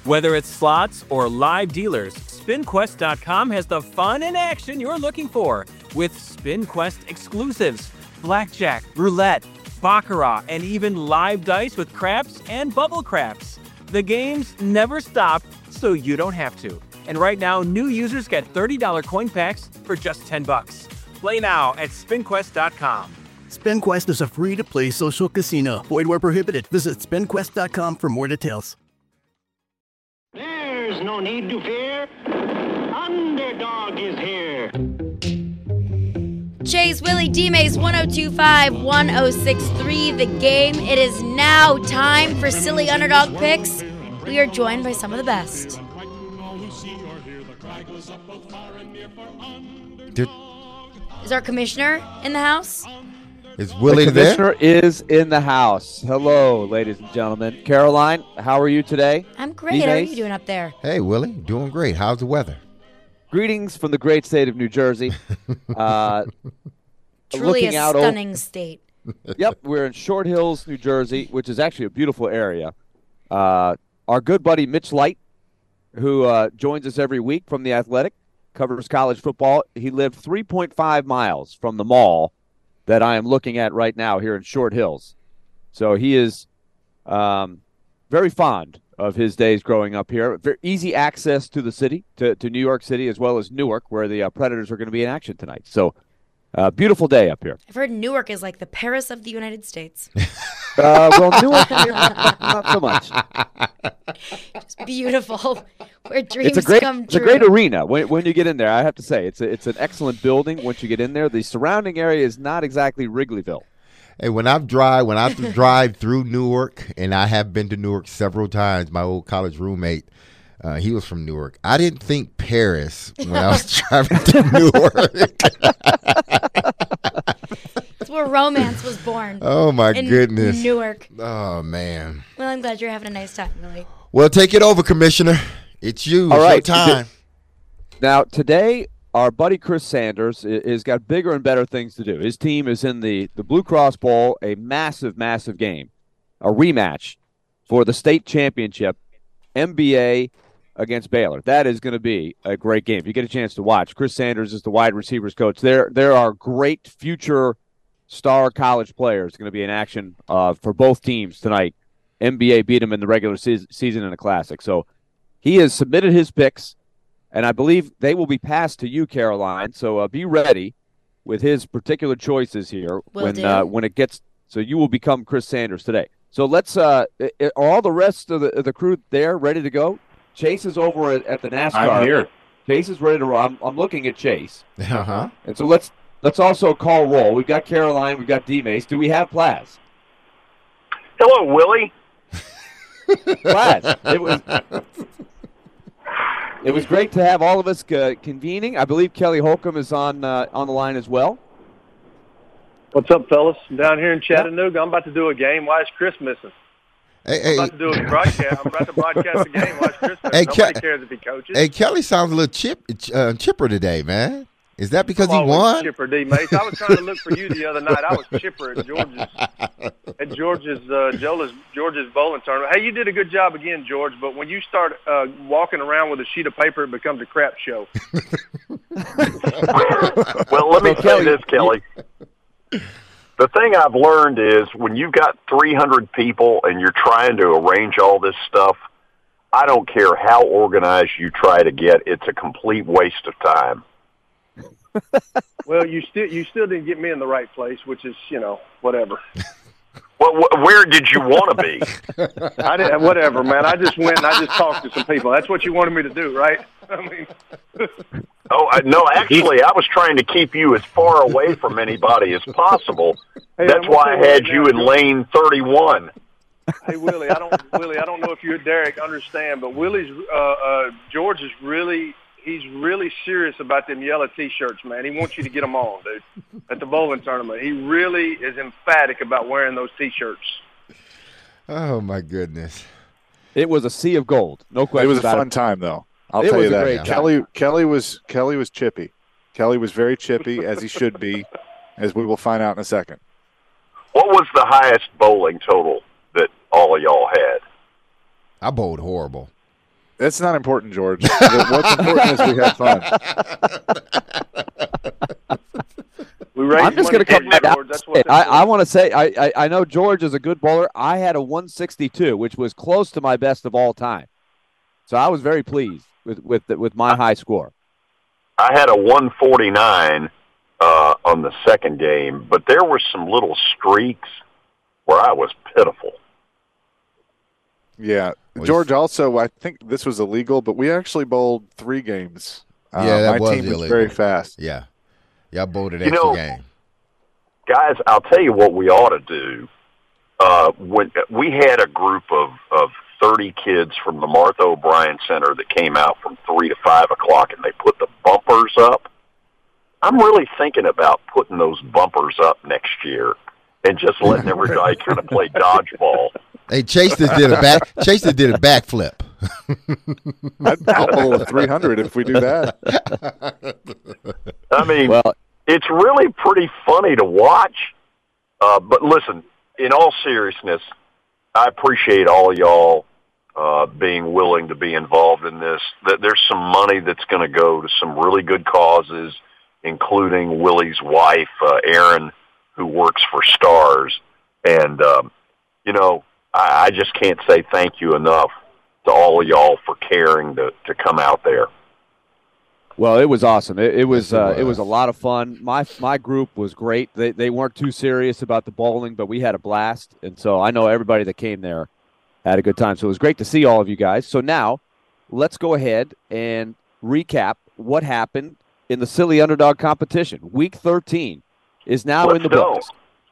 Whether it's slots or live dealers, SpinQuest.com has the fun and action you're looking for with SpinQuest exclusives, blackjack, roulette, baccarat, and even live dice with craps and bubble craps. The games never stop, so you don't have to. And right now, new users get $30 coin packs for just $10. Play now at SpinQuest.com. SpinQuest is a free-to-play social casino. Void where prohibited. Visit SpinQuest.com for more details. There's no need to fear. Underdog is here. Chase, Willie, D-Mace, 1025-1063, the game. It is now time for Silly Underdog Picks. We are joined by some of the best. Is our commissioner in the house? Is Willie the there? commissioner is in the house. Hello, ladies and gentlemen. Caroline, how are you today? I'm great. How are you doing up there? Hey, Willie, doing great. How's the weather? Greetings from the great state of New Jersey. Truly a stunning state. Yep, we're in Short Hills, New Jersey, which is actually a beautiful area. Our good buddy Mitch Light, who joins us every week from The Athletic, covers college football. He lived 3.5 miles from the mall that I am looking at right now here in Short Hills. So he is very fond of his days growing up here. Very easy access to the city, to New York City, as well as Newark, where the Predators are going to be in action tonight. So beautiful day up here. I've heard Newark is like the Paris of the United States. Well, Newark, not so much. Just beautiful, where dreams come true. It's a great arena when you get in there. I have to say, it's an excellent building. Once you get in there, the surrounding area is not exactly Wrigleyville. Hey, when I drive through Newark, and I have been to Newark several times, my old college roommate, he was from Newark. I didn't think Paris when I was driving to Newark. That's where romance was born. Oh, my goodness. Newark. Oh, man. Well, I'm glad you're having a nice time, Willie. Well, take it over, Commissioner. It's you. All right. It's your time. Now, today, our buddy Chris Sanders has got bigger and better things to do. His team is in the Blue Cross Bowl, a massive, massive game, a rematch for the state championship, MBA against Baylor. That is going to be a great game. If you get a chance to watch, Chris Sanders is the wide receivers coach. There are great future star college players going to be in action for both teams tonight. NBA beat him in the regular season in a classic. So he has submitted his picks, and I believe they will be passed to you, Caroline. So be ready with his particular choices here when it gets. So you will become Chris Sanders today. So let's. Are all the rest of the crew there ready to go? Chase is over at the NASCAR. I'm here. Chase is ready to roll. I'm looking at Chase. Uh-huh. And so let's also call roll. We've got Caroline. We've got D-Mace. Do we have Plaz? Hello, Willie. Plaz. It was great to have all of us convening. I believe Kelly Holcomb is on the line as well. What's up, fellas? I'm down here in Chattanooga. I'm about to do a game. Why is Chris missing? Hey, I'm about to do a broadcast. I'm about to broadcast a game. Why is Chris missing? Nobody cares if he coaches. Hey, Kelly sounds a little chipper today, man. Is that because he I'm always won? Chipper, D-Mace. I was trying to look for you the other night. I was chipper at George's bowling tournament. Hey, you did a good job again, George. But when you start walking around with a sheet of paper, it becomes a crap show. Well, let me say this, Kelly. The thing I've learned is when you've got 300 people and you're trying to arrange all this stuff, I don't care how organized you try to get. It's a complete waste of time. Well, you still didn't get me in the right place, which is, whatever. Well, where did you want to be? I didn't. Whatever, man. I just went and I just talked to some people. That's what you wanted me to do, right? I mean. No, actually, I was trying to keep you as far away from anybody as possige. Hey, that's why I had you in lane 31. Hey, Willie, I don't know if you and Derek understand, but George is he's really serious about them yellow T-shirts, man. He wants you to get them on, dude, at the bowling tournament. He really is emphatic about wearing those T-shirts. Oh, my goodness. It was a sea of gold. No question. It was a fun time, though. I'll tell you that. Kelly was chippy. Kelly was very chippy, as he should be, as we will find out in a second. What was the highest bowling total that all of y'all had? I bowled horrible. That's not important, George. What's important is we had fun. I'm just going to come back out. I want to say I know George is a good bowler. I had a 162, which was close to my best of all time. So I was very pleased with my high score. I had a 149 on the second game, but there were some little streaks where I was pitiful. Yeah. George, also, I think this was illegal, but we actually bowled 3 games. That my team illegal. was very fast. Yeah. Y'all bowled an extra game. Guys, I'll tell you what we ought to do. When we had a group of 30 kids from the Martha O'Brien Center that came out from 3 to 5 o'clock, and they put the bumpers up. I'm really thinking about putting those bumpers up next year and just letting everybody kind of play dodgeball. Hey, Chase did a backflip. I'll bowl a 300 if we do that. I mean, it's really pretty funny to watch. But listen, in all seriousness, I appreciate all of y'all being willing to be involved in this. There's some money that's going to go to some really good causes, including Willie's wife, Erin, who works for Stars. And, I just can't say thank you enough to all of y'all for caring to come out there. Well, it was awesome. It was a lot of fun. My group was great. They weren't too serious about the bowling, but we had a blast. And so I know everybody that came there had a good time. So it was great to see all of you guys. So now let's go ahead and recap what happened in the Silly Underdog competition. Week 13 is now in the books.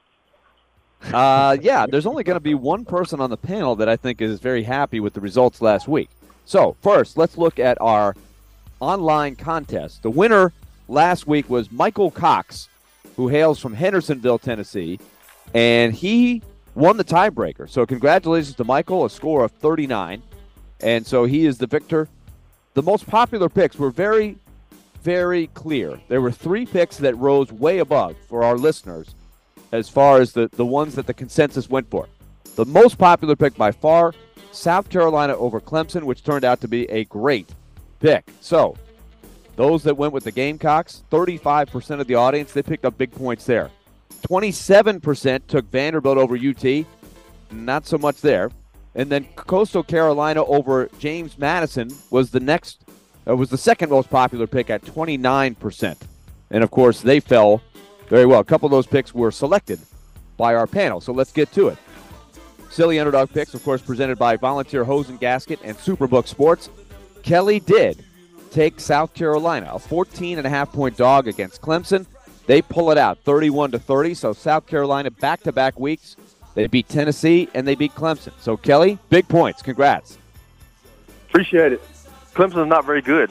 There's only going to be one person on the panel that I think is very happy with the results last week. So first, let's look at our online contest. The winner last week was Michael Cox, who hails from Hendersonville, Tennessee, and he won the tiebreaker. So congratulations to Michael, a score of 39, and so he is the victor. The most popular picks were very, very clear. There were 3 picks that rose way above for our listeners as far as the ones that the consensus went for. The most popular pick by far, South Carolina over Clemson, which turned out to be a great pick. So those that went with the Gamecocks, 35% of the audience, they picked up big points there. 27% took Vanderbilt over UT. Not so much there. And then Coastal Carolina over James Madison was the second most popular pick at 29%. And, of course, they fell very well. A couple of those picks were selected by our panel. So let's get to it. Silly Underdog Picks, of course, presented by Volunteer Hose and Gasket and Superbook Sports. Kelly did take South Carolina, a 14.5-point dog against Clemson. They pull it out 31-30. So South Carolina back-to-back weeks. They beat Tennessee and they beat Clemson. So Kelly, big points. Congrats. Appreciate it. Clemson's not very good.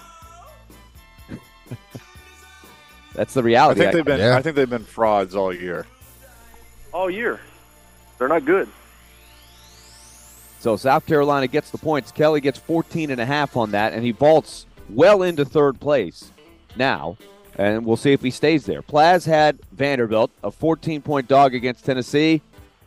That's the reality. I think they've been frauds all year. All year. They're not good. So South Carolina gets the points. Kelly gets 14.5 on that, and he vaults well into third place now, and we'll see if he stays there. Plaz had Vanderbilt, a 14-point dog against Tennessee,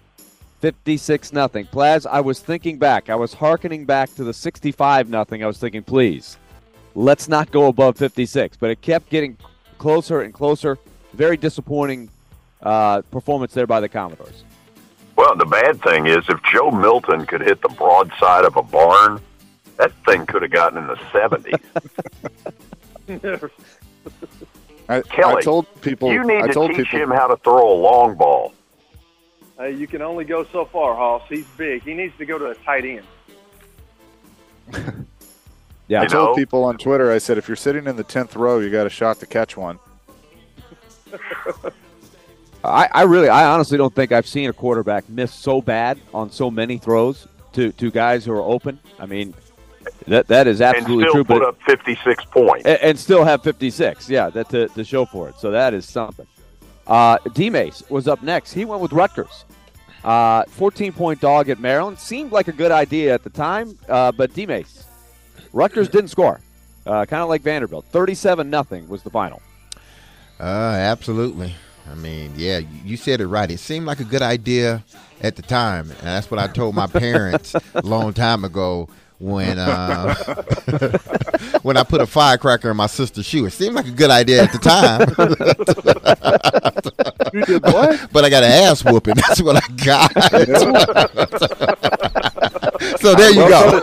56-0. Plaz, I was thinking back. I was hearkening back to the 65-0. I was thinking, please, let's not go above 56. But it kept getting closer and closer. Very disappointing performance there by the Commodores. Well, the bad thing is if Joe Milton could hit the broadside of a barn, that thing could have gotten in the 70s. Kelly, I told people, you need to teach him how to throw a long ball. Hey, you can only go so far, Hoss. He's big. He needs to go to a tight end. Yeah, I told people on Twitter, I said, if you're sitting in the 10th row, you got a shot to catch one. I honestly don't think I've seen a quarterback miss so bad on so many throws to guys who are open. I mean, that is absolutely true. And still put up 56 points. And still have 56, yeah, that to show for it. So that is something. D-Mace was up next. He went with Rutgers. 14-point dog at Maryland. Seemed like a good idea at the time, but D-Mace. Rutgers didn't score. Kind of like Vanderbilt. 37-0 was the final. Absolutely. I mean, yeah, you said it right. It seemed like a good idea at the time, and that's what I told my parents a long time ago when when I put a firecracker in my sister's shoe. It seemed like a good idea at the time. You did what? But I got an ass whooping. That's what I got. So there you go.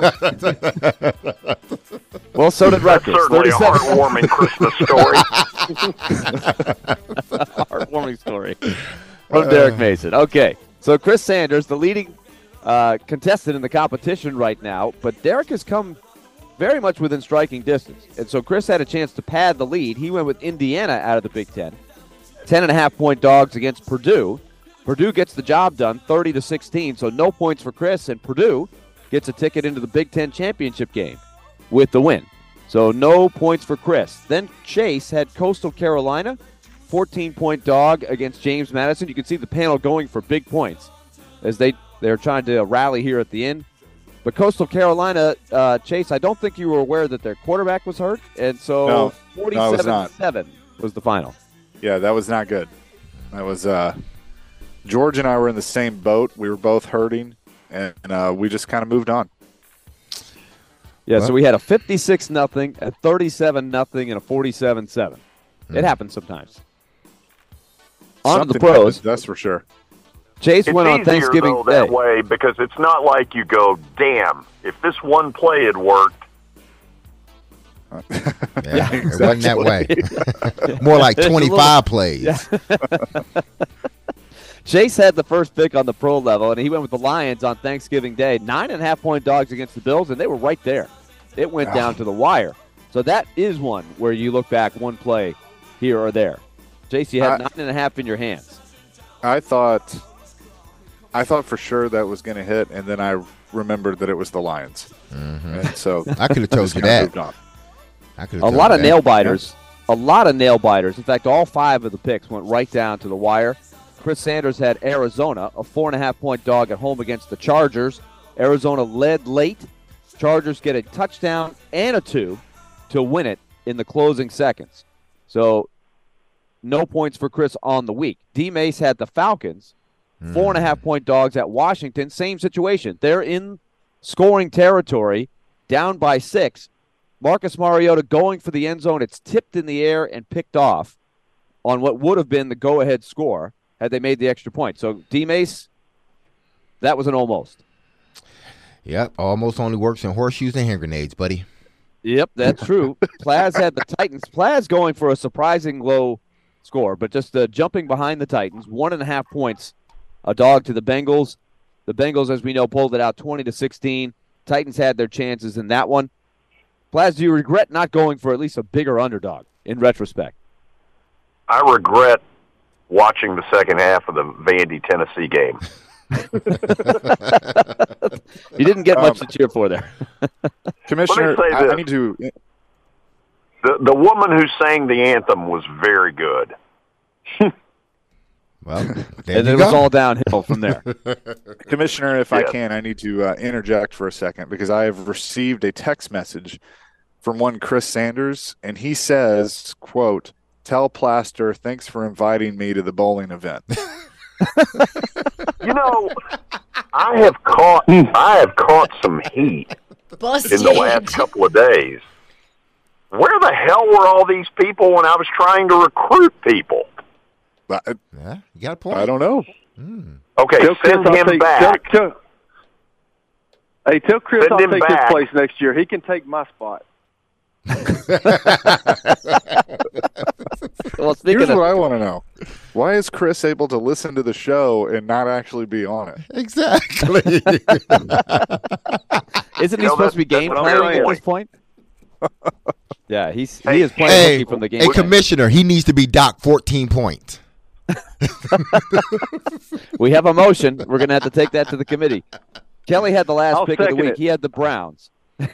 Well, so did That's Rutgers. certainly a heartwarming Christmas story. Heartwarming story from Derek Mason. Okay, so Chris Sanders, the leading contestant in the competition right now, but Derek has come very much within striking distance. And so Chris had a chance to pad the lead. He went with Indiana out of the Big Ten. 10.5-point dogs against Purdue. Purdue gets the job done, 30-16, so no points for Chris, and Purdue gets a ticket into the Big Ten championship game with the win. So no points for Chris. Then Chase had Coastal Carolina, 14-point dog against James Madison. You can see the panel going for big points as they're trying to rally here at the end. But Coastal Carolina, Chase, I don't think you were aware that their quarterback was hurt, and so 47-7 was the final. Yeah, that was not good. That was George and I were in the same boat. We were both hurting, and we just kind of moved on. Yeah, so we had a 56-0, a 37-0, and a 47-7. It happens sometimes. On to the pros. That's for sure. Chase went on Thanksgiving Day. That way, because it's not like you go, damn, if this one play had worked. Yeah, exactly. It wasn't that way. More like 25 plays. Yeah. Chase had the first pick on the pro level, and he went with the Lions on Thanksgiving Day. 9.5-point dogs against the Bills, and they were right there. It went down to the wire. So that is one where you look back one play here or there. Chase, you had 9.5 in your hands. I thought for sure that was going to hit, and then I remembered that it was the Lions. Mm-hmm. And so I could have told you that. A lot of nail biters. A lot of nail biters. In fact, all 5 of the picks went right down to the wire. Chris Sanders had Arizona, a 4.5-point dog at home against the Chargers. Arizona led late. Chargers get a touchdown and a 2 to win it in the closing seconds. So no points for Chris on the week. D-Mace had the Falcons, 4.5-point dogs at Washington. Same situation. They're in scoring territory, down by 6. Marcus Mariota going for the end zone. It's tipped in the air and picked off on what would have been the go-ahead score had they made the extra point. So, D-Mace, that was an almost. Yep, almost only works in horseshoes and hand grenades, buddy. Yep, that's true. Plaz had the Titans. Plaz going for a surprising low score, but just jumping behind the Titans. 1.5 points, a dog to the Bengals. The Bengals, as we know, pulled it out 20-16. Titans had their chances in that one. Plaz, do you regret not going for at least a bigger underdog in retrospect? I regret watching the second half of the Vandy, Tennessee game. You didn't get much to cheer for there. Commissioner, I need to... The woman who sang the anthem was very good. Well, and it was all downhill from there. Commissioner, if I can, I need to interject for a second because I have received a text message from one Chris Sanders, and he says, quote, "Tell Plaster, thanks for inviting me to the bowling event." You know, I have caught some heat Busted. in the last couple of days. Where the hell were all these people when I was trying to recruit people? Yeah, you got a point. I don't know. Okay, send him back. Tell Chris I'll take his place next year. He can take my spot. Well, here's what I want to know. Why is Chris able to listen to the show and not actually be on it? Exactly. Isn't he supposed to be game planning at this point? Yeah, he is playing hooky from the game. Hey, Commissioner, he needs to be docked 14 points. We have a motion. We're going to have to take that to the committee. Kelly had the last pick of the week. He had the Browns.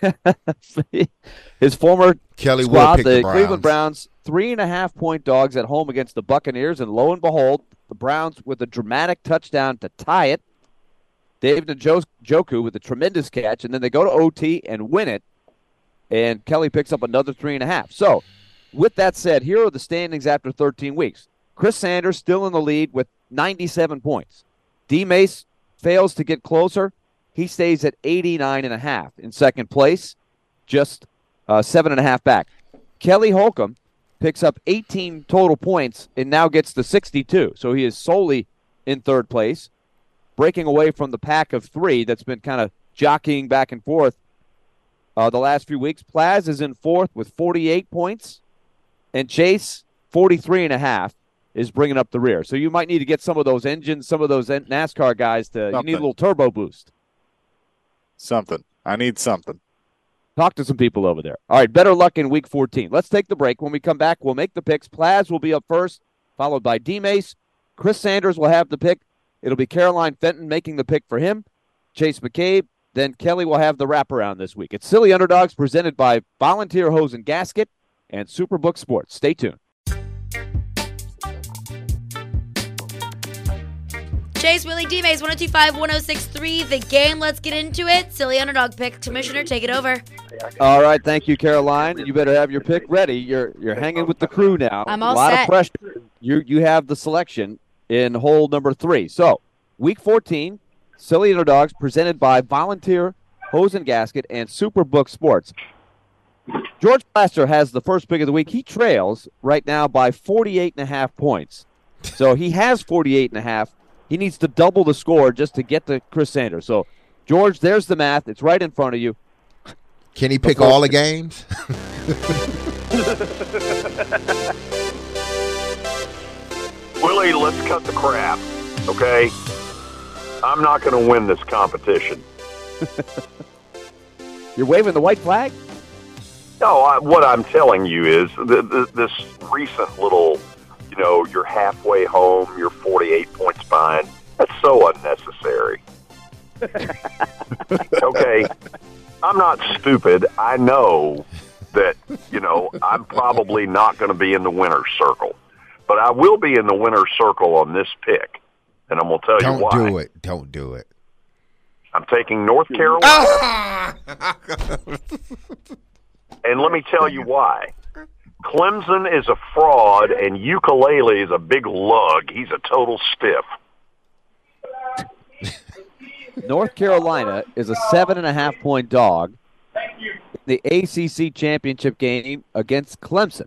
His former squad, the Cleveland Browns, 3.5-point dogs at home against the Buccaneers, and lo and behold, the Browns with a dramatic touchdown to tie it. David Njoku with a tremendous catch, and then they go to OT and win it, and Kelly picks up another 3.5. So, with that said, here are the standings after 13 weeks. Chris Sanders still in the lead with 97 points. D-Mace fails to get closer. he stays at 89.5 in second place, just 7.5 back. Kelly Holcomb picks up 18 total points and now gets to 62. So he is solely in third place, breaking away from the pack of three that's been kind of jockeying back and forth the last few weeks. Plaz is in fourth with 48 points, and Chase, 43.5, is bringing up the rear. So you might need to get some of those engines, some of those NASCAR guys to. You need a little turbo boost. Something. I need something. Talk to some people over there. All right, better luck in Week 14. Let's take the break. When we come back, we'll make the picks. Plaz will be up first, followed by D-Mace. Chris Sanders will have the pick. It'll be Caroline Fenton making the pick for him. Chase McCabe. Then Kelly will have the wraparound this week. It's Silly Underdogs presented by Volunteer Hose and Gasket and Superbook Sports. Stay tuned. Chase, Willie, D-Maze, 102.5, 106.3, The Game. Let's get into it. Silly Underdog pick. Commissioner, take it over. All right, thank you, Caroline. You better have your pick ready. You're hanging with the crew now. I'm all set. A lot set. of pressure. You have the selection in hole number 3. So, Week 14, Silly Underdogs presented by Volunteer Hose and Gasket and Superbook Sports. George Plaster has the first pick of the week. He trails right now by 48.5 points. So he has 48.5. He needs to double the score just to get to Chris Sanders. So, George, there's the math. It's right in front of you. Can he pick all the games? Willie, let's cut the crap, okay? I'm not going to win this competition. You're waving the white flag? No, what I'm telling you is this recent little, you're halfway home, you're 48 points behind. That's so unnecessary. Okay, I'm not stupid. I know that, I'm probably not going to be in the winner's circle. But I will be in the winner's circle on this pick. And I'm going to tell you why. Don't do it. I'm taking North Carolina. And let me tell you why. Clemson is a fraud, and Ukulele is a big lug. He's a total stiff. North Carolina is a 7.5-point dog in the ACC championship game against Clemson.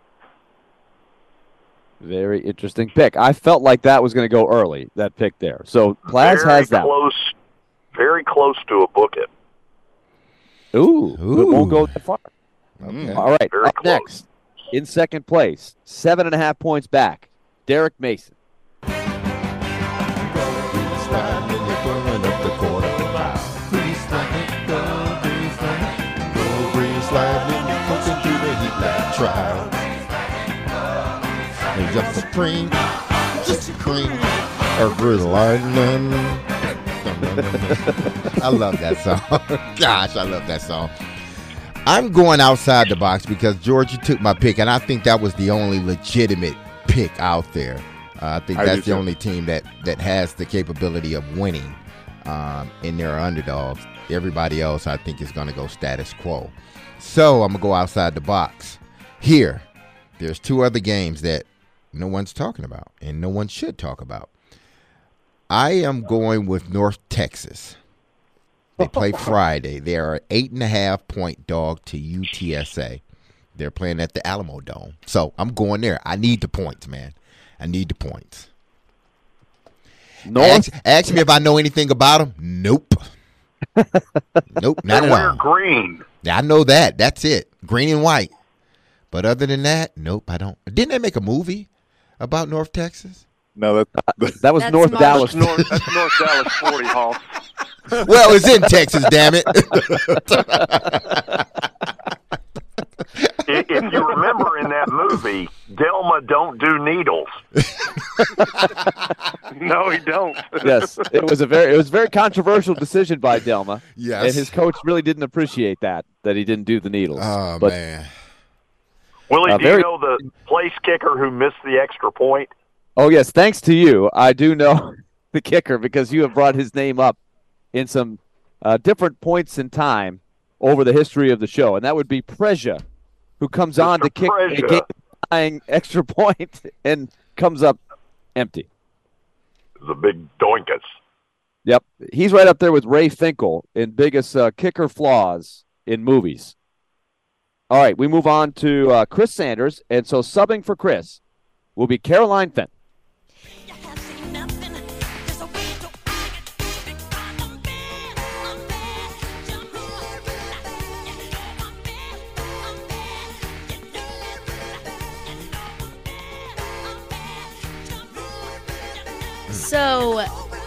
Very interesting pick. I felt like that was going to go early, that pick there. So Plaz has that. Very close to a book it. Ooh. It won't go that far. Okay. All right, Very up close. next, in second place, 7.5 points back, Derek Mason. Just supreme, every lightning. I love that song. Gosh, I love that song. I'm going outside the box because, George, you took my pick, and I think that was the only legitimate pick out there. I think that's the only team that has the capability of winning in their underdogs. Everybody else, I think, is going to go status quo. So I'm going to go outside the box. Here, there's two other games that no one's talking about, and no one should talk about. I am going with North Texas. They play Friday. They are an 8.5-point dog to UTSA. They're playing at the Alamo Dome. So I'm going there. I need the points, man. I need the points. Ask me if I know anything about them. Nope. Nope, not at all. Green. Yeah, I know that. That's it. Green and white. But other than that, nope, I don't. Didn't they make a movie about North Texas? No, that was North Dallas. That's North Dallas 40, Hall. Well, it's in Texas, damn it. If you remember in that movie, Delma don't do needles. No, he don't. Yes, it was a very controversial decision by Delma. Yes. And his coach really didn't appreciate that he didn't do the needles. Oh, but, man. Willie, do you know the place kicker who missed the extra point? Oh, yes, thanks to you, I do know the kicker because you have brought his name up in some different points in time over the history of the show, and that would be Preja, who comes on to kick a game-tying extra point and comes up empty. The big doinkus. Yep. He's right up there with Ray Finkel in biggest kicker flaws in movies. All right, we move on to Chris Sanders. And so subbing for Chris will be Caroline Fenton. So,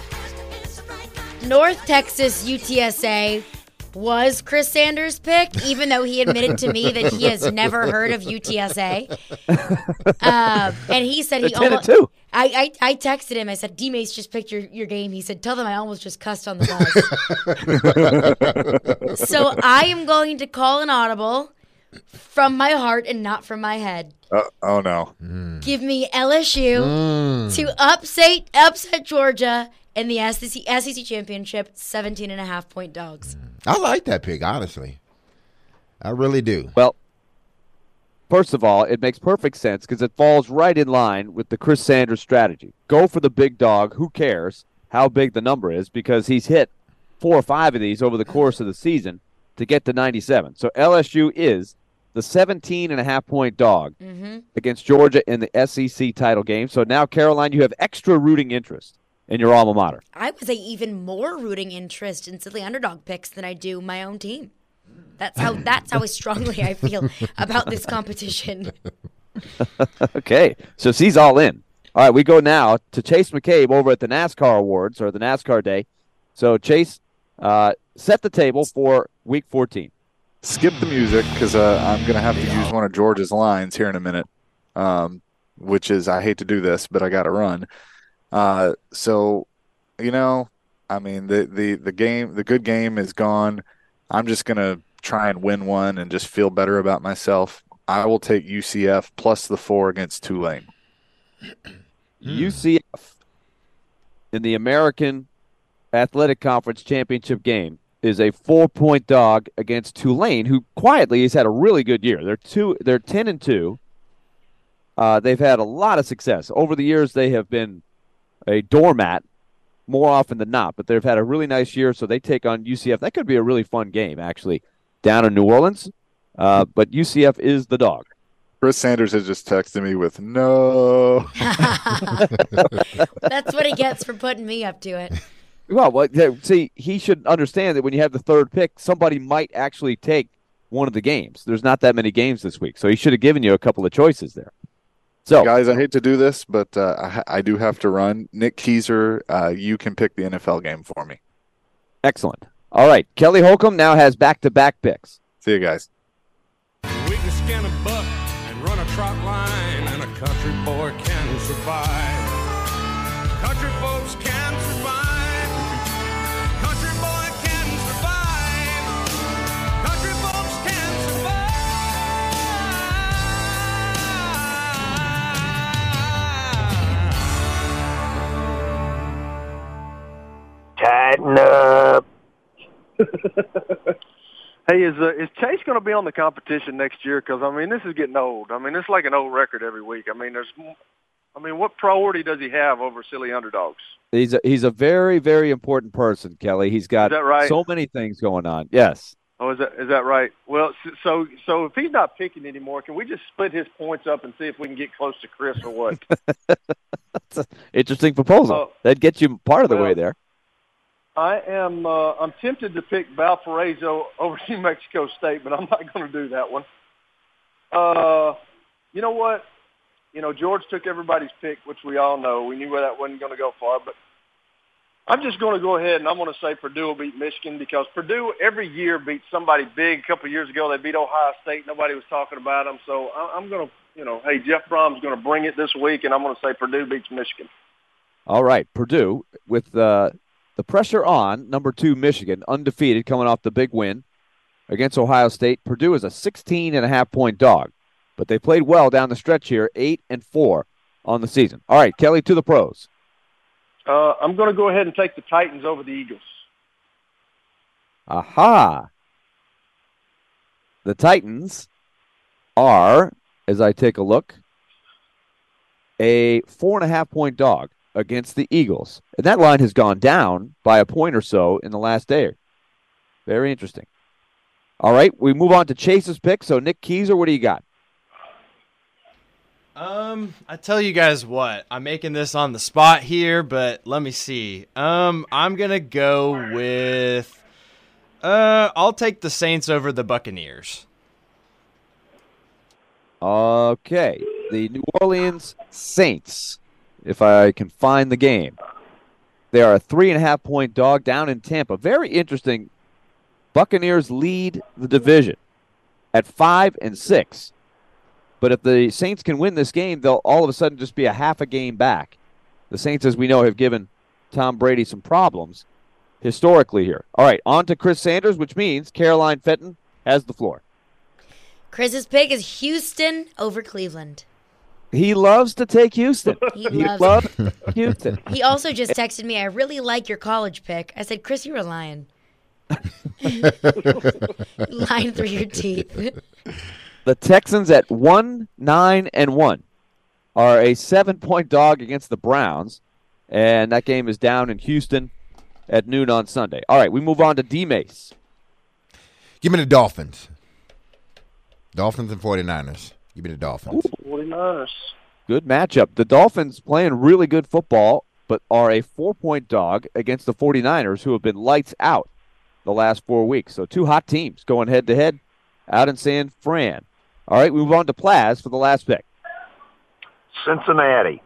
North Texas UTSA was Chris Sanders' pick, even though he admitted to me that he has never heard of UTSA. And he said he almost. I texted him. I said, D-Mace just picked your game. He said, tell them I almost just cussed on the bus. So I am going to call an audible from my heart and not from my head. Oh, no. Give me LSU to upset Georgia in the SEC Championship, 17.5-point dogs. I like that pick, honestly. I really do. Well, first of all, it makes perfect sense because it falls right in line with the Chris Sanders strategy. Go for the big dog. Who cares how big the number is, because he's hit 4 or 5 of these over the course of the season to get to 97. So LSU is the 17.5-point dog against Georgia in the SEC title game. So now, Caroline, you have extra rooting interest in your alma mater. I would say even more rooting interest in silly underdog picks than I do my own team. That's how strongly I feel about this competition. Okay, so she's all in. All right, we go now to Chase McCabe over at the NASCAR Awards, or the NASCAR Day. So, Chase, set the table for Week 14. Skip the music because I'm going to have to use one of George's lines here in a minute, which is, I hate to do this, but I got to run. So, I mean, the good game is gone. I'm just going to try and win one and just feel better about myself. I will take UCF plus the 4 against Tulane. UCF in the American Athletic Conference Championship game is a 4-point dog against Tulane, who quietly has had a really good year. They're 10-2. They've had a lot of success. Over the years, they have been a doormat more often than not, but they've had a really nice year, so they take on UCF. That could be a really fun game, actually, down in New Orleans. But UCF is the dog. Chris Sanders has just texted me with no. That's what he gets for putting me up to it. Well, see, he should understand that when you have the third pick, somebody might actually take one of the games. There's not that many games this week, so he should have given you a couple of choices there. So, guys, I hate to do this, but I do have to run. Nick Keiser, you can pick the NFL game for me. Excellent. All right, Kelly Holcomb now has back-to-back picks. See you guys. We can skin a buck and run a trot line, and a country boy can survive. Country folks can survive. Country boy can survive. Country folks can survive. Tighten up. Hey, is Chase going to be on the competition next year? Because, I mean, this is getting old. I mean, it's like an old record every week. I mean, what priority does he have over silly underdogs? He's a very, very important person, Kelly. He's got right? so many things going on. Yes. Oh, is that right? Well, so if he's not picking anymore, can we just split his points up and see if we can get close to Chris or what? That's an interesting proposal. That'd get you part of the way there. I'm tempted to pick Valparaiso over New Mexico State, but I'm not going to do that one. You know what? George took everybody's pick, which we all know. We knew where that wasn't going to go far, but I'm just going to go ahead and I'm going to say Purdue will beat Michigan, because Purdue every year beats somebody big. A couple of years ago, they beat Ohio State. Nobody was talking about them. So I'm going to, hey, Jeff Brom's going to bring it this week, and I'm going to say Purdue beats Michigan. All right, Purdue with the pressure on, number 2 Michigan, undefeated, coming off the big win against Ohio State. Purdue is a 16.5-point dog, but they played well down the stretch here, 8-4 on the season. All right, Kelly, to the pros. I'm going to go ahead and take the Titans over the Eagles. Aha. The Titans are, as I take a look, a 4.5-point dog against the Eagles. And that line has gone down by a point or so in the last day. Very interesting. All right, we move on to Chase's pick. So, Nick Keyser, what do you got? I tell you guys what, I'm making this on the spot here, but let me see. I'm gonna go with I'll take the Saints over the Buccaneers. Okay, the New Orleans Saints, if I can find the game. They are a 3.5-point dog down in Tampa. Very interesting. Buccaneers lead the division at 5-6. But if the Saints can win this game, they'll all of a sudden just be a half a game back. The Saints, as we know, have given Tom Brady some problems historically here. All right, on to Chris Sanders, which means Caroline Fenton has the floor. Chris's pick is Houston over Cleveland. He loves to take Houston. He loves Houston. He also just texted me, I really like your college pick. I said, Chris, you're a lion. Lying through your teeth. The Texans at 1-9-1 are a 7-point dog against the Browns, and that game is down in Houston at noon on Sunday. All right, we move on to D-Mace. Give me the Dolphins. Dolphins and 49ers. Give me the Dolphins. 49ers. Good matchup. The Dolphins playing really good football, but are a 4-point dog against the 49ers, who have been lights out the last 4 weeks. So two hot teams going head-to-head out in San Fran. All right, we move on to Plaz for the last pick. Cincinnati.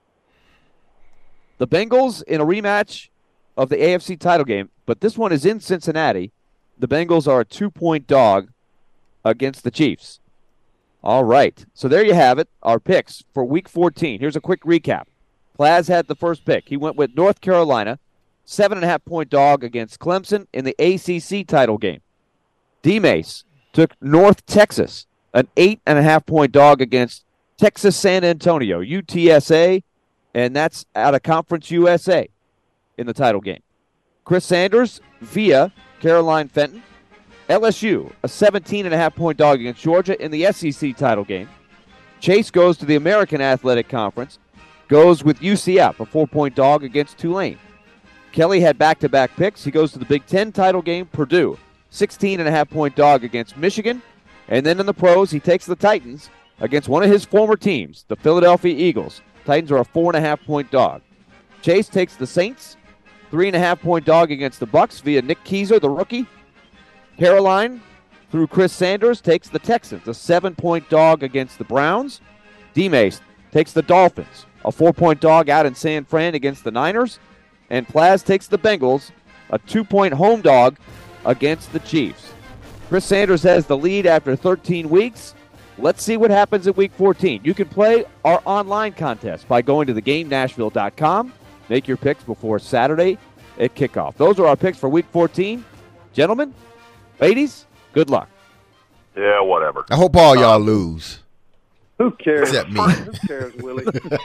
The Bengals in a rematch of the AFC title game, but this one is in Cincinnati. The Bengals are a 2-point dog against the Chiefs. All right, so there you have it, our picks for Week 14. Here's a quick recap. Plaz had the first pick. He went with North Carolina, 7.5-point dog against Clemson in the ACC title game. D-Mace took North Texas, an 8.5-point dog against Texas San Antonio, UTSA, and that's out of Conference USA in the title game. Chris Sanders via Caroline Fenton. LSU, a 17.5-point dog against Georgia in the SEC title game. Chase goes to the American Athletic Conference, goes with UCF, a 4-point dog against Tulane. Kelly had back-to-back picks. He goes to the Big Ten title game, Purdue, 16.5-point dog against Michigan. And then in the pros, he takes the Titans against one of his former teams, the Philadelphia Eagles. Titans are a 4.5-point dog. Chase takes the Saints, 3.5-point dog against the Bucs via Nick Keyser, the rookie. Caroline, through Chris Sanders, takes the Texans, a 7-point dog against the Browns. D-Mace takes the Dolphins, a 4-point dog out in San Fran against the Niners. And Plaz takes the Bengals, a 2-point home dog against the Chiefs. Chris Sanders has the lead after 13 weeks. Let's see what happens in Week 14. You can play our online contest by going to thegamenashville.com. Make your picks before Saturday at kickoff. Those are our picks for Week 14. Gentlemen, ladies, good luck. Yeah, whatever. I hope all y'all lose. Who cares? Except me. Who cares, Willie?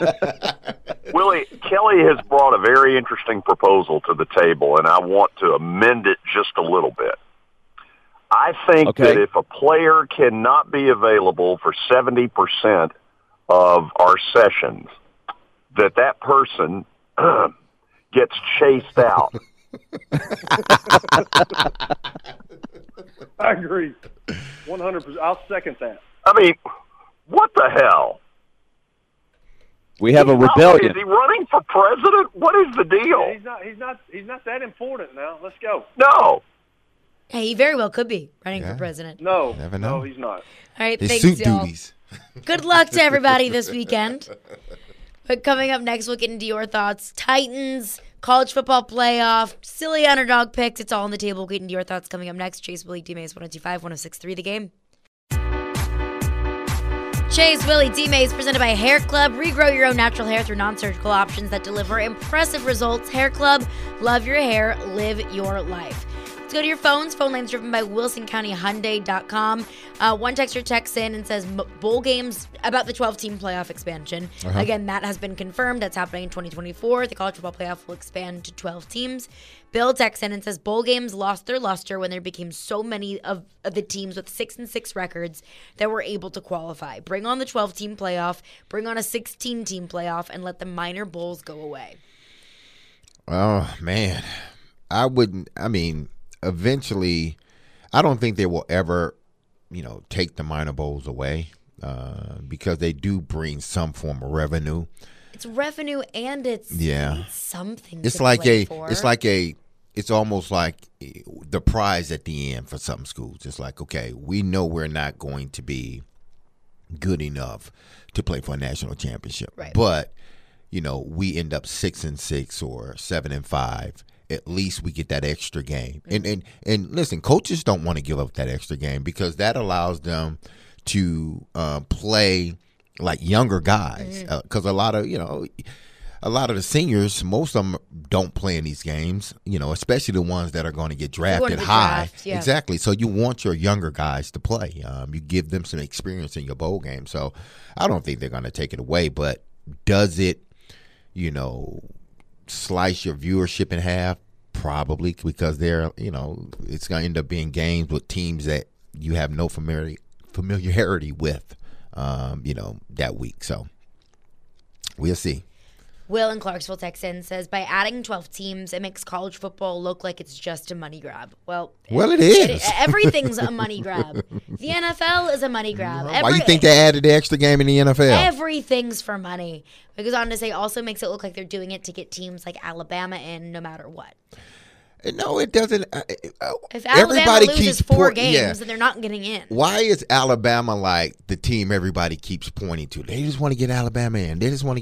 Willie, Kelly has brought a very interesting proposal to the table, and I want to amend it just a little bit. I think that if a player cannot be available for 70% of our sessions, that person gets chased out. I agree. 100%. I'll second that. I mean, what the hell? We have a rebellion. Is he running for president? What is the deal? Yeah, he's not that important now. Let's go. No. Hey, he very well could be running for president. No, Never know. no, he's not. All right, His thanks, suit y'all. duties. Good luck to everybody this weekend. But coming up next, we'll get into your thoughts. Titans, college football playoff, silly underdog picks. It's all on the table. We'll get into your thoughts coming up next. Chase, Willie, D-Mace, 102.5, 106.3 The Game. Chase, Willie, D-Mace, presented by Hair Club. Regrow your own natural hair through non-surgical options that deliver impressive results. Hair Club, love your hair, live your life. Let's go to your phones. Phone lines driven by WilsonCountyHyundai.com. One texter texts in and says bowl games about the 12-team playoff expansion. Again, that has been confirmed. That's happening in 2024. The college football playoff will expand to 12 teams. Bill texts in and says bowl games lost their luster when there became so many of the teams with 6-6 records that were able to qualify. Bring on the 12-team playoff, bring on a 16-team playoff, and let the minor bowls go away. Oh, man. Eventually, I don't think they will ever, take the minor bowls away because they do bring some form of revenue. It's revenue and it's something. It's it's almost like the prize at the end for some schools. It's like, okay, we know we're not going to be good enough to play for a national championship, right. But we end up 6-6 or 7-5. At least we get that extra game. Mm-hmm. And listen, coaches don't want to give up that extra game because that allows them to play like younger guys. Because a lot of the seniors, most of them don't play in these games. Especially the ones that are going to get drafted high. Yeah. Exactly. So you want your younger guys to play. You give them some experience in your bowl game. So I don't think they're going to take it away. But does it, slice your viewership in half? Probably, because they're, it's going to end up being games with teams that you have no familiarity with, that week. So we'll see. Will in Clarksville, Texas says, by adding 12 teams, it makes college football look like it's just a money grab. Well, it is. Everything's a money grab. The NFL is a money grab. Why do you think they added the extra game in the NFL? Everything's for money. It goes on to say also makes it look like they're doing it to get teams like Alabama in no matter what. No, it doesn't. If Alabama loses 4 games, then they're not getting in. Why is Alabama like the team everybody keeps pointing to? They just want to get Alabama in.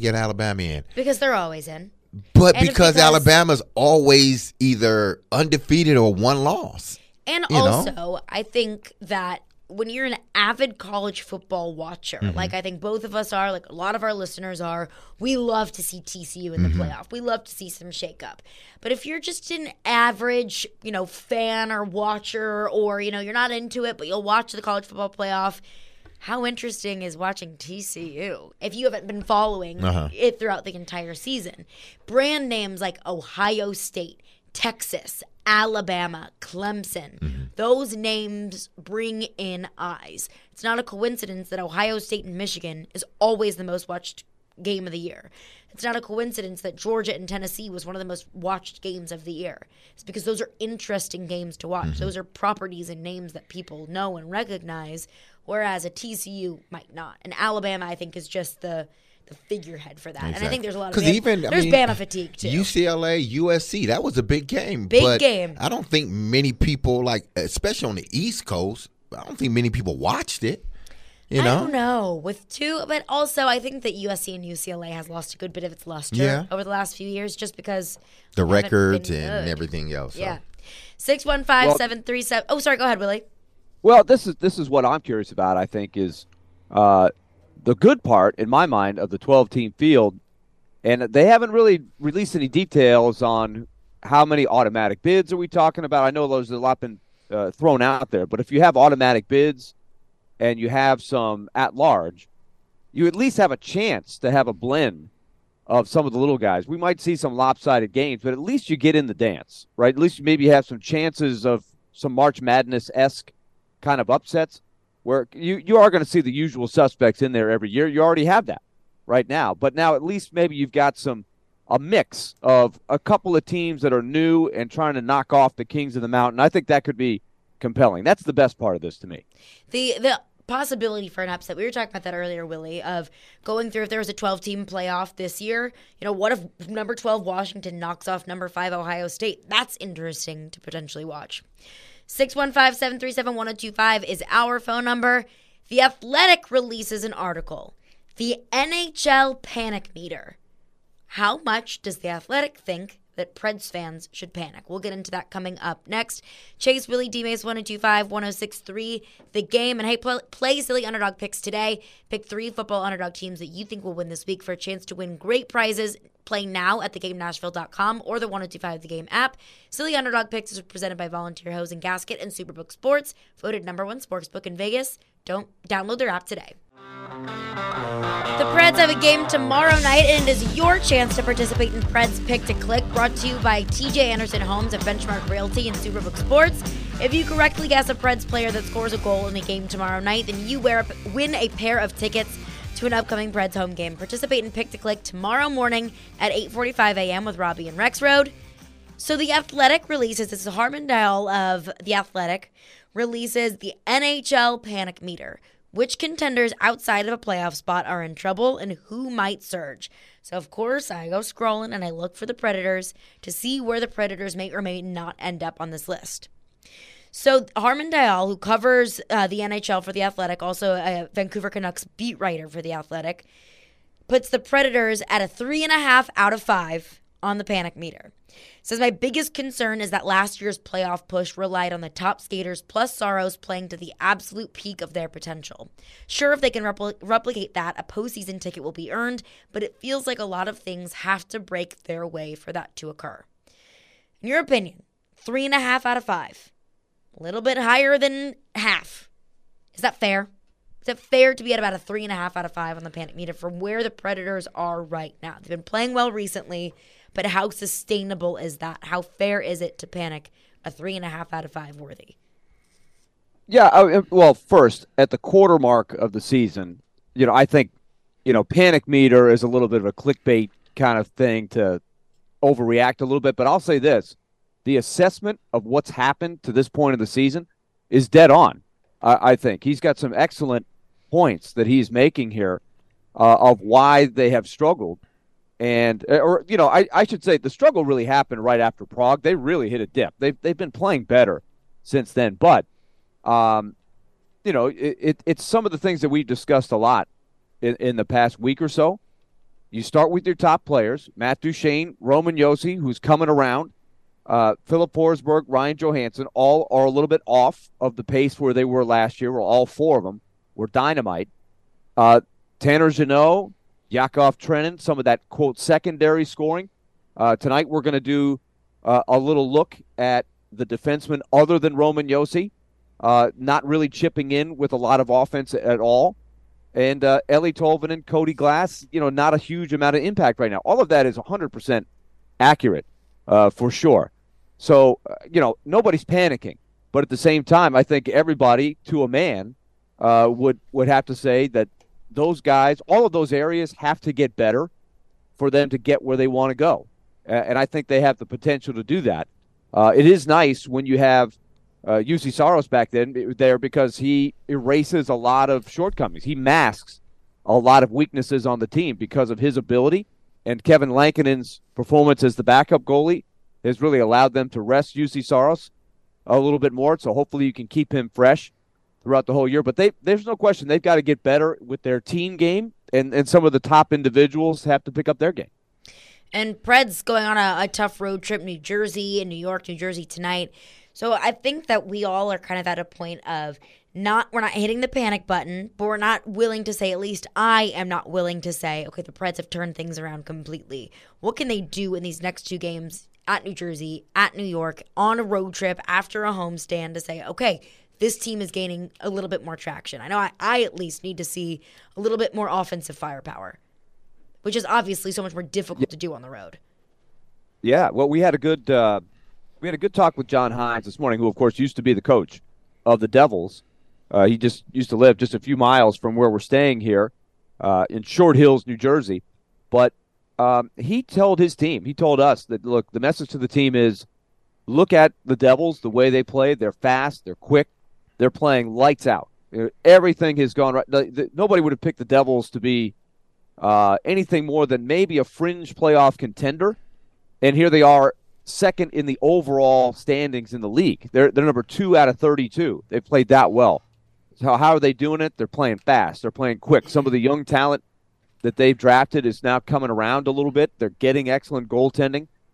Because they're always in. But because Alabama's always either undefeated or one loss. And also, I think that when you're an avid college football watcher, like I think both of us are, like a lot of our listeners are, we love to see TCU in the playoff. We love to see some shakeup. But if you're just an average, fan or watcher, or, you're not into it, but you'll watch the college football playoff, how interesting is watching TCU if you haven't been following it throughout the entire season? Brand names like Ohio State, Texas, Alabama, Clemson. Those names bring in eyes. It's not a coincidence that Ohio State and Michigan is always the most watched game of the year. It's not a coincidence that Georgia and Tennessee was one of the most watched games of the year. It's because those are interesting games to watch. Those are properties and names that people know and recognize, whereas a TCU might not. And Alabama, I think, is just the figurehead for that. Exactly. And I think there's a lot of Bama fatigue too. UCLA, USC, that was a big game. Big game. I don't think many people, especially on the East Coast, I don't think many people watched it. I don't know. But also I think that USC and UCLA has lost a good bit of its luster over the last few years just because the records and everything else. Yeah. 615-737. Oh, sorry, go ahead, Willie. Well, this is what I'm curious about, I think, is the good part, in my mind, of the 12-team field, and they haven't really released any details on how many automatic bids are we talking about. I know there's a lot been thrown out there, but if you have automatic bids and you have some at-large, you at least have a chance to have a blend of some of the little guys. We might see some lopsided games, but at least you get in the dance, right? At least you maybe have some chances of some March Madness-esque kind of upsets, where you are going to see the usual suspects in there every year. You already have that right now. But now at least maybe you've got a mix of a couple of teams that are new and trying to knock off the Kings of the Mountain. I think that could be compelling. That's the best part of this to me. The possibility for an upset, we were talking about that earlier, Willie, of going through if there was a 12-team playoff this year, what if number 12 Washington knocks off number 5 Ohio State? That's interesting to potentially watch. 615-737-1025 is our phone number. The Athletic releases an article. The NHL Panic Meter. How much does The Athletic think that that Preds fans should panic. We'll get into that coming up next. Chase, Willie, D-Mace, 1025, 1063, The Game. And hey, play Silly Underdog Picks today. Pick 3 football underdog teams that you think will win this week for a chance to win great prizes. Play now at thegamenashville.com or the 1025 The Game app. Silly Underdog Picks is presented by Volunteer Hose and Gasket and Superbook Sports, voted #1 sportsbook in Vegas. Don't download their app today. The Preds have a game tomorrow night, and it is your chance to participate in Preds Pick to Click, brought to you by TJ Anderson Homes of Benchmark Realty and Superbook Sports. If you correctly guess a Preds player that scores a goal in the game tomorrow night, then you win a pair of tickets to an upcoming Preds home game. Participate in Pick to Click tomorrow morning at 8:45 a.m. with Robbie and Rex Road. So The Athletic releases, this is Harman Dayal of The Athletic, releases the NHL Panic Meter. Which contenders outside of a playoff spot are in trouble and who might surge? So, of course, I go scrolling and I look for the Predators to see where the Predators may or may not end up on this list. So, Harman Dayal, who covers the NHL for The Athletic, also a Vancouver Canucks beat writer for The Athletic, puts the Predators at a 3.5 out of 5 on the Panic Meter. Says, my biggest concern is that last year's playoff push relied on the top skaters plus Saros playing to the absolute peak of their potential. Sure, if they can replicate that, a postseason ticket will be earned, but it feels like a lot of things have to break their way for that to occur. In your opinion, 3.5 out of 5. A little bit higher than half. Is that fair? Is it fair to be at about a 3.5 out of 5 on the Panic Meter from where the Predators are right now? They've been playing well recently, but how sustainable is that? How fair is it to panic a 3.5 out of 5 worthy? Yeah, well, first, at the quarter mark of the season, I think, Panic Meter is a little bit of a clickbait kind of thing to overreact a little bit. But I'll say this. The assessment of what's happened to this point of the season is dead on, I think. He's got some excellent points that he's making here of why they have struggled. And, I should say the struggle really happened right after Prague. They really hit a dip. They've been playing better since then. But, it's some of the things that we've discussed a lot in the past week or so. You start with your top players, Matt Duchene, Roman Josi, who's coming around, Philip Forsberg, Ryan Johansson, all are a little bit off of the pace where they were last year. Well, all 4 of them were dynamite. Tanner Jeannot, Yakov Trenin, some of that, quote, secondary scoring. Tonight we're going to do a little look at the defenseman other than Roman Josi, not really chipping in with a lot of offense at all. And Eeli Tolvanen, Cody Glass, not a huge amount of impact right now. All of that is 100% accurate for sure. So, nobody's panicking. But at the same time, I think everybody, to a man, would have to say that those guys, all of those areas have to get better for them to get where they want to go. And I think they have the potential to do that. It is nice when you have Juuse Saros back there because he erases a lot of shortcomings. He masks a lot of weaknesses on the team because of his ability. And Kevin Lankinen's performance as the backup goalie has really allowed them to rest Juuse Saros a little bit more. So hopefully you can keep him fresh throughout the whole year. But there's no question they've got to get better with their team game, and some of the top individuals have to pick up their game. And Preds going on a tough road trip, New Jersey and New York, New Jersey tonight. So I think that we all are kind of at a point of we're not hitting the panic button, but we're not willing to say, at least I am not willing to say, okay, the Preds have turned things around completely. What can they do in these next 2 games at New Jersey, at New York, on a road trip after a homestand to say, okay, this team is gaining a little bit more traction. I know I at least need to see a little bit more offensive firepower, which is obviously so much more difficult to do on the road. Yeah, well, we had a good talk with John Hines this morning, who, of course, used to be the coach of the Devils. He just used to live just a few miles from where we're staying here in Short Hills, New Jersey. But he told his team, he told us that, look, the message to the team is look at the Devils, the way they play. They're fast. They're quick. They're playing lights out. Everything has gone right. Nobody would have picked the Devils to be anything more than maybe a fringe playoff contender. And here they are, second in the overall standings in the league. They're number 2 out of 32. They've played that well. So how are they doing it? They're playing fast. They're playing quick. Some of the young talent that they've drafted is now coming around a little bit. They're getting excellent goaltending.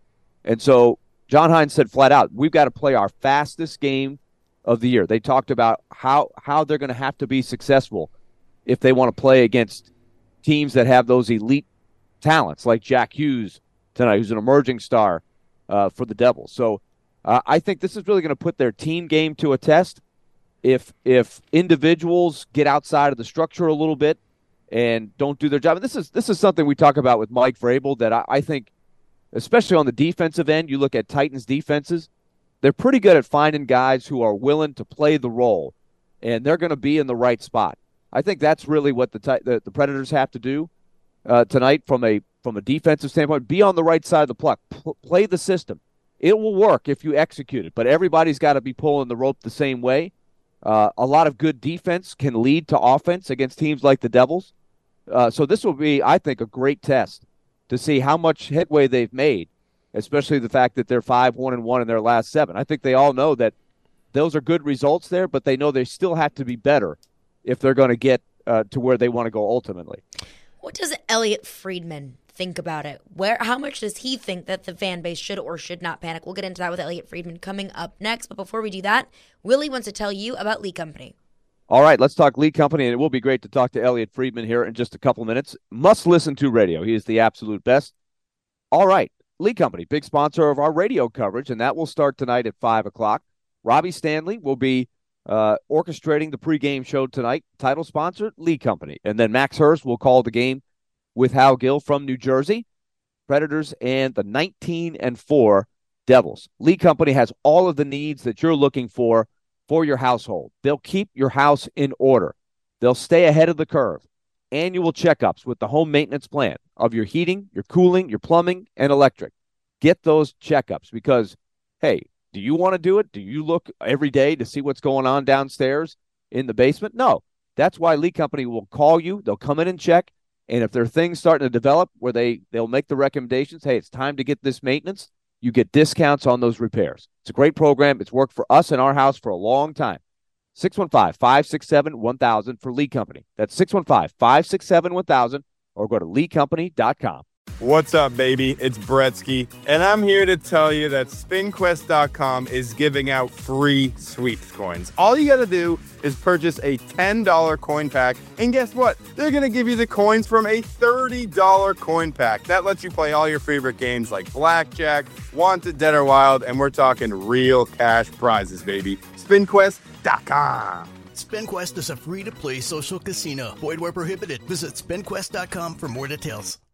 And so John Hines said flat out, we've got to play our fastest game of the year. They talked about how they're going to have to be successful if they want to play against teams that have those elite talents like Jack Hughes tonight, who's an emerging star for the Devils. So I think this is really going to put their team game to a test. If individuals get outside of the structure a little bit and don't do their job, and this is something we talk about with Mike Vrabel that I think, especially on the defensive end, you look at Titans defenses, they're pretty good at finding guys who are willing to play the role, and they're going to be in the right spot. I think that's really what the Predators have to do tonight from a defensive standpoint. Be on the right side of the puck. Play the system. It will work if you execute it, but everybody's got to be pulling the rope the same way. A lot of good defense can lead to offense against teams like the Devils. So this will be, I think, a great test to see how much headway they've made, especially the fact that they're 5-1-1 in their last 7. I think they all know that those are good results there, but they know they still have to be better if they're going to get to where they want to go ultimately. What does Elliot Friedman think about it? How much does he think that the fan base should or should not panic? We'll get into that with Elliot Friedman coming up next. But before we do that, Willie wants to tell you about Lee Company. All right, let's talk Lee Company, and it will be great to talk to Elliot Friedman here in just a couple of minutes. Must listen to radio. He is the absolute best. All right, Lee Company, big sponsor of our radio coverage, and that will start tonight at 5 o'clock. Robbie Stanley will be orchestrating the pregame show tonight. Title sponsor, Lee Company. And then Max Hurst will call the game with Hal Gill from New Jersey, Predators, and the 19-4 Devils. Lee Company has all of the needs that you're looking for your household. They'll keep your house in order. They'll stay ahead of the curve. Annual checkups with the home maintenance plan of your heating, your cooling, your plumbing, and electric. Get those checkups because, hey, do you want to do it? Do you look every day to see what's going on downstairs in the basement? No. That's why Lee Company will call you. They'll come in and check. And if there are things starting to develop where they'll make the recommendations, hey, it's time to get this maintenance, you get discounts on those repairs. It's a great program. It's worked for us in our house for a long time. 615-567-1000 for Lee Company. That's 615-567-1000 or go to leecompany.com. What's up, baby? It's Bretsky, and I'm here to tell you that SpinQuest.com is giving out free sweeps coins. All you gotta do is purchase a $10 coin pack, and guess what? They're gonna give you the coins from a $30 coin pack. That lets you play all your favorite games like Blackjack, Wanted, Dead or Wild, and we're talking real cash prizes, baby. SpinQuest.com. SpinQuest is a free-to-play social casino. Void where prohibited. Visit SpinQuest.com for more details.